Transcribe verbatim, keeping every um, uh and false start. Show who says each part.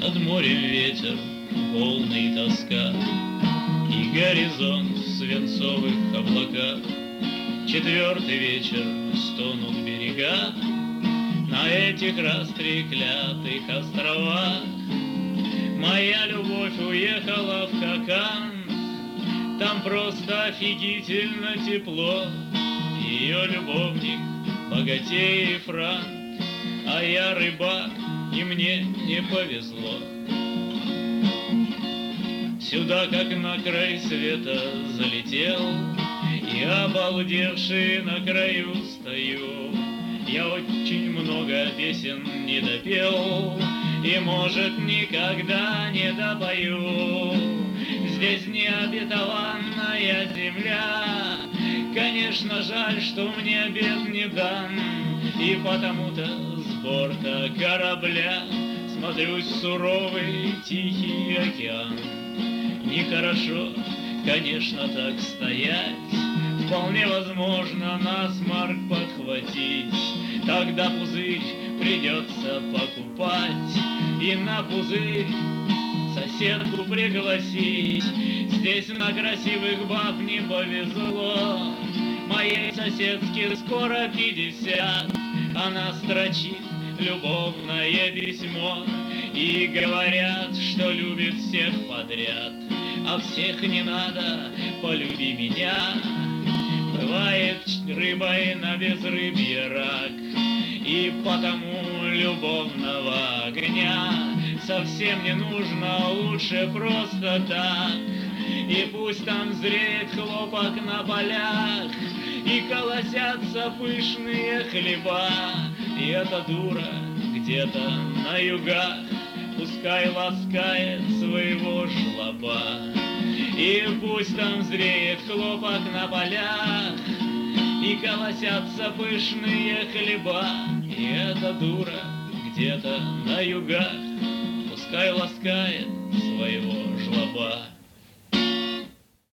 Speaker 1: Над морем ветер, волны и тоска, и горизонт в свинцовых облаках. Четвертый вечер, стонут берега на этих растреклятых островах. Моя любовь уехала в Хакан, там просто офигительно тепло. Ее любовник богатей и франк, а я рыбак, и мне не повезло. Сюда, как на край света, залетел, и обалдевший на краю стою. Я очень много песен не допел, и, может, никогда не допою. Здесь необетованная земля, конечно, жаль, что мне обед не дан, и потому-то с борта корабля смотрюсь в суровый тихий океан. Нехорошо, конечно, так стоять, вполне возможно насморк подхватить. Тогда пузырь придется покупать и на пузырь соседку пригласить. Здесь на красивых баб не повезло, моей соседке скоро пятьдесят. Она строчит любовное письмо, и говорят, что любит всех подряд. А всех не надо, полюби меня. Бывает рыбой на безрыбье рак, и потому любовного огня совсем не нужно, лучше просто так. И пусть там зреет хлопок на полях, и колосятся пышные хлеба, и эта дура где-то на югах пускай ласкает своего жлоба. И пусть там зреет хлопок на полях, и колосятся пышные хлеба, и эта дура где-то на югах пускай ласкает своего жлоба.